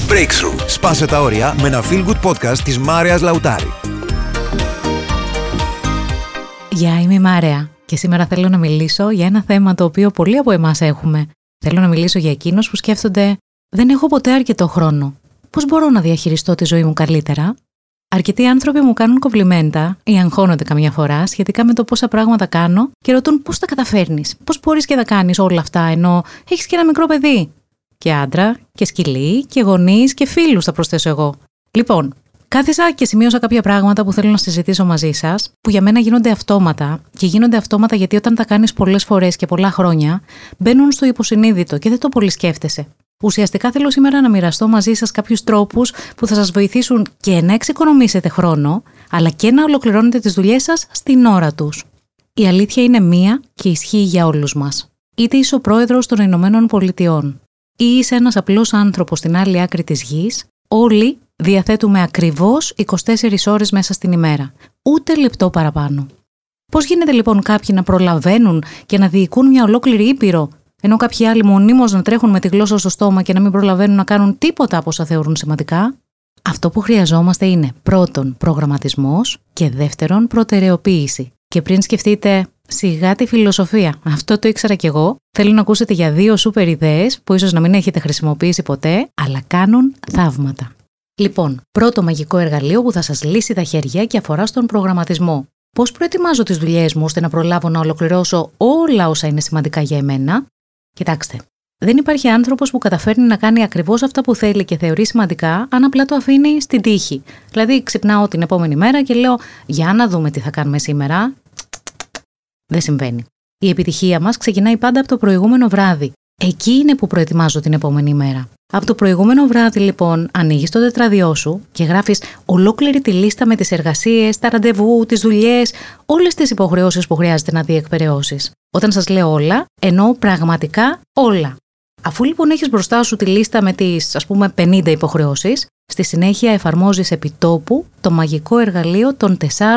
Breakthrough. Σπάσε τα όρια με ένα feel good podcast της Μάρεας Λαουτάρη. Γεια, είμαι η Μάρεα και σήμερα θέλω να μιλήσω για ένα θέμα το οποίο πολλοί από εμάς έχουμε. Θέλω να μιλήσω για εκείνους που σκέφτονται «Δεν έχω ποτέ αρκετό χρόνο. Πώς μπορώ να διαχειριστώ τη ζωή μου καλύτερα?» Αρκετοί άνθρωποι μου κάνουν κομπλιμέντα ή αγχώνονται καμιά φορά σχετικά με το πόσα πράγματα κάνω και ρωτούν πώς τα καταφέρνεις, πώς μπορείς και τα κάνεις όλα αυτά ενώ έχεις και ένα μικρό παιδί. Και άντρα, και σκυλί, και γονείς, και φίλους θα προσθέσω εγώ. Λοιπόν, κάθισα και σημείωσα κάποια πράγματα που θέλω να συζητήσω μαζί σας, που για μένα γίνονται αυτόματα, και γίνονται αυτόματα γιατί όταν τα κάνεις πολλές φορές και πολλά χρόνια, μπαίνουν στο υποσυνείδητο και δεν το πολύ σκέφτεσαι. Ουσιαστικά θέλω σήμερα να μοιραστώ μαζί σας κάποιους τρόπους που θα σας βοηθήσουν και να εξοικονομήσετε χρόνο, αλλά και να ολοκληρώνετε τις δουλειές σας στην ώρα τους. Η αλήθεια είναι μία και ισχύει για όλους μας. Είτε είσαι ο πρόεδρος των Ηνωμένων Πολιτειών, ή είσαι ένας απλός άνθρωπος στην άλλη άκρη της γης, όλοι διαθέτουμε ακριβώς 24 ώρες μέσα στην ημέρα. Ούτε λεπτό παραπάνω. Πώς γίνεται λοιπόν κάποιοι να προλαβαίνουν και να διοικούν μια ολόκληρη ήπειρο, ενώ κάποιοι άλλοι μονίμως να τρέχουν με τη γλώσσα στο στόμα και να μην προλαβαίνουν να κάνουν τίποτα από όσα θεωρούν σημαντικά? Αυτό που χρειαζόμαστε είναι πρώτον προγραμματισμός και δεύτερον προτεραιοποίηση. Και πριν σκεφτείτε σιγά τη φιλοσοφία, αυτό το ήξερα κι εγώ, θέλω να ακούσετε για 2 σούπερ ιδέες που ίσως να μην έχετε χρησιμοποιήσει ποτέ, αλλά κάνουν θαύματα. Λοιπόν, πρώτο μαγικό εργαλείο που θα σας λύσει τα χέρια και αφορά στον προγραμματισμό. Πώς προετοιμάζω τις δουλειές μου ώστε να προλάβω να ολοκληρώσω όλα όσα είναι σημαντικά για εμένα? Κοιτάξτε, δεν υπάρχει άνθρωπος που καταφέρνει να κάνει ακριβώς αυτά που θέλει και θεωρεί σημαντικά, αν απλά το αφήνει στην τύχη. Δηλαδή, ξυπνάω την επόμενη μέρα και λέω: για να δούμε τι θα κάνουμε σήμερα. Δεν συμβαίνει. Η επιτυχία μας ξεκινάει πάντα από το προηγούμενο βράδυ. Εκεί είναι που προετοιμάζω την επόμενη μέρα. Από το προηγούμενο βράδυ, λοιπόν, ανοίγεις το τετράδιό σου και γράφεις ολόκληρη τη λίστα με τις εργασίες, τα ραντεβού, τις δουλειές, όλες τις υποχρεώσεις που χρειάζεται να διεκπεραιώσεις. Όταν σας λέω όλα, εννοώ πραγματικά όλα. Αφού λοιπόν έχεις μπροστά σου τη λίστα με τις, ας πούμε, 50 υποχρεώσεις, στη συνέχεια εφαρμόζεις επιτόπου το μαγικό εργαλείο των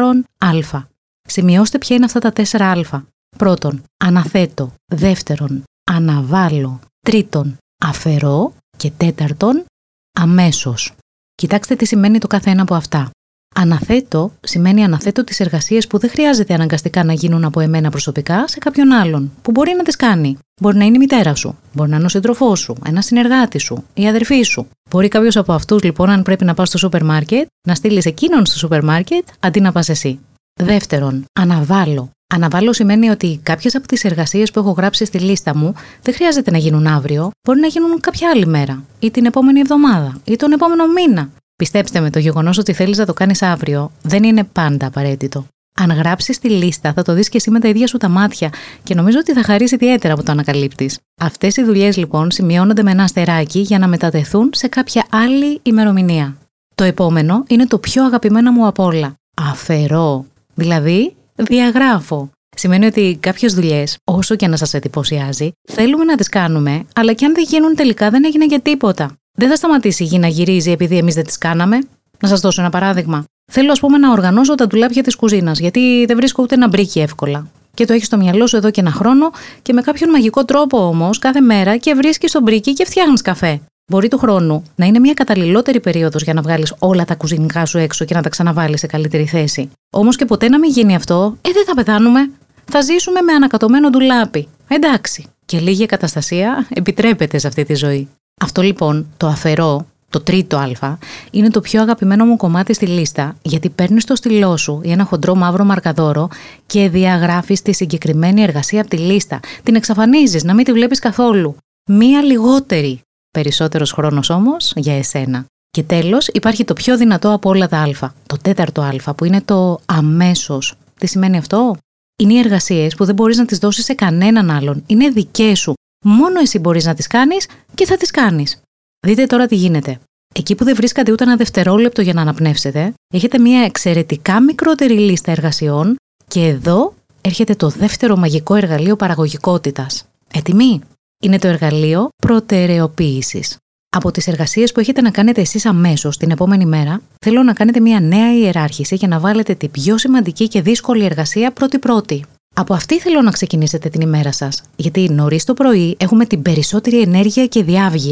4α. Σημειώστε ποια είναι αυτά τα 4α. Πρώτον, αναθέτω. Δεύτερον, αναβάλω. Τρίτον, αφαιρώ. Και τέταρτον, αμέσως. Κοιτάξτε τι σημαίνει το κάθε ένα από αυτά. Αναθέτω σημαίνει αναθέτω τις εργασίες που δεν χρειάζεται αναγκαστικά να γίνουν από εμένα προσωπικά σε κάποιον άλλον, που μπορεί να τις κάνει. Μπορεί να είναι η μητέρα σου, μπορεί να είναι ο σύντροφός σου, ένας συνεργάτης σου, η αδερφή σου. Μπορεί κάποιος από αυτούς λοιπόν, αν πρέπει να πας στο σούπερ μάρκετ, να στείλεις εκείνον στο σούπερ μάρκετ αντί να πας εσύ. Δεύτερον, αναβάλω. Αναβάλω σημαίνει ότι κάποιες από τις εργασίες που έχω γράψει στη λίστα μου δεν χρειάζεται να γίνουν αύριο, μπορεί να γίνουν κάποια άλλη μέρα, ή την επόμενη εβδομάδα, ή τον επόμενο μήνα. Πιστέψτε με, το γεγονός ότι θέλεις να το κάνεις αύριο δεν είναι πάντα απαραίτητο. Αν γράψεις τη λίστα, θα το δεις και εσύ με τα ίδια σου τα μάτια και νομίζω ότι θα χαρείς ιδιαίτερα που το ανακαλύπτεις. Αυτές οι δουλειές λοιπόν σημειώνονται με ένα αστεράκι για να μετατεθούν σε κάποια άλλη ημερομηνία. Το επόμενο είναι το πιο αγαπημένο μου απ' όλα. Αφαιρώ. Δηλαδή, διαγράφω. Σημαίνει ότι κάποιες δουλειές, όσο και να σας εντυπωσιάζει, θέλουμε να τις κάνουμε, αλλά και αν δεν γίνουν τελικά δεν έγινε για τίποτα. Δεν θα σταματήσει η γη να γυρίζει επειδή εμείς δεν τις κάναμε. Να σας δώσω ένα παράδειγμα. Θέλω, ας πούμε, να οργανώσω τα ντουλάπια της κουζίνας, γιατί δεν βρίσκω ούτε ένα μπρίκι εύκολα. Και το έχεις στο μυαλό σου εδώ και ένα χρόνο, και με κάποιον μαγικό τρόπο όμως κάθε μέρα και βρίσκεις το μπρίκι και φτιάχνεις καφέ. Μπορεί του χρόνου να είναι μια καταλληλότερη περίοδος για να βγάλεις όλα τα κουζινικά σου έξω και να τα ξαναβάλεις σε καλύτερη θέση. Όμως και ποτέ να μην γίνει αυτό, δεν θα πεθάνουμε. Θα ζήσουμε με ανακατωμένο ντουλάπι. Εντάξει. Και λίγη εγκαταστασία επιτρέπεται σε αυτή τη ζωή. Αυτό λοιπόν, το αφαιρώ, το τρίτο α, είναι το πιο αγαπημένο μου κομμάτι στη λίστα, γιατί παίρνεις το στυλό σου ή ένα χοντρό μαύρο μαρκαδόρο και διαγράφεις τη συγκεκριμένη εργασία από τη λίστα. Την εξαφανίζεις, να μην τη βλέπεις καθόλου. Μία λιγότερη. Περισσότερος χρόνος όμως για εσένα. Και τέλος, υπάρχει το πιο δυνατό από όλα τα α, το τέταρτο α, που είναι το αμέσως. Τι σημαίνει αυτό? Είναι οι εργασίες που δεν μπορείς να τις δώσεις σε κανέναν άλλον. Είναι δικές σου. Μόνο εσύ μπορείς να τις κάνεις και θα τις κάνεις. Δείτε τώρα τι γίνεται. Εκεί που δεν βρίσκατε ούτε ένα δευτερόλεπτο για να αναπνεύσετε, έχετε μια εξαιρετικά μικρότερη λίστα εργασιών και εδώ έρχεται το δεύτερο μαγικό εργαλείο παραγωγικότητας. Έτοιμοι? Είναι το εργαλείο προτεραιοποίησης. Από τις εργασίες που έχετε να κάνετε εσείς αμέσως την επόμενη μέρα, θέλω να κάνετε μια νέα ιεράρχηση για να βάλετε την πιο σημαντική και δύσκολη εργασία πρώτη-πρώτη. Από αυτή θέλω να ξεκινήσετε την ημέρα σας, γιατί νωρίς το πρωί έχουμε την περισσότερη ενέργεια και διάβγεια.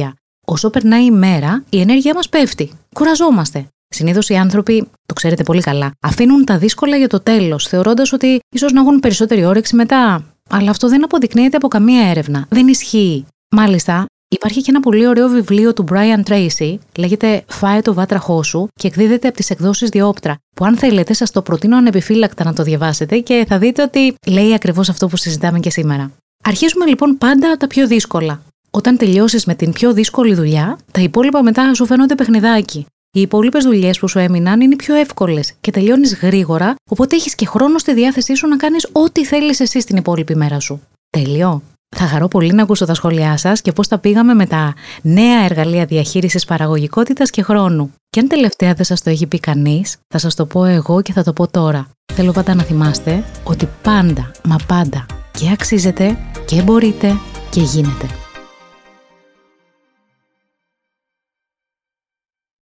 όσο περνάει η μέρα, η ενέργειά μας πέφτει. Κουραζόμαστε. Συνήθως οι άνθρωποι, το ξέρετε πολύ καλά, αφήνουν τα δύσκολα για το τέλος, θεωρώντας ότι ίσως να έχουν περισσότερη όρεξη μετά. Αλλά αυτό δεν αποδεικνύεται από καμία έρευνα. Δεν ισχύει. Μάλιστα, υπάρχει και ένα πολύ ωραίο βιβλίο του Brian Tracy, λέγεται «Φάε το βάτραχό σου» και εκδίδεται από τις εκδόσεις Διόπτρα, που αν θέλετε σας το προτείνω ανεπιφύλακτα να το διαβάσετε και θα δείτε ότι λέει ακριβώς αυτό που συζητάμε και σήμερα. Αρχίζουμε λοιπόν πάντα τα πιο δύσκολα. Όταν τελειώσεις με την πιο δύσκολη δουλειά, τα υπόλοιπα μετά σου φαίνονται παιχνιδάκι. Οι υπόλοιπες δουλειές που σου έμειναν είναι οι πιο εύκολες και τελειώνεις γρήγορα, οπότε έχεις και χρόνο στη διάθεσή σου να κάνεις ό,τι θέλεις εσύ στην υπόλοιπη μέρα σου. Τέλειο! Θα χαρώ πολύ να ακούσω τα σχόλιά σας και πώς τα πήγαμε με τα νέα εργαλεία διαχείρισης παραγωγικότητας και χρόνου. Και αν τελευταία δεν σας το έχει πει κανείς, θα σας το πω εγώ και θα το πω τώρα. Θέλω πάντα να θυμάστε ότι πάντα, μα πάντα και αξίζετε και μπορείτε και γίνεται.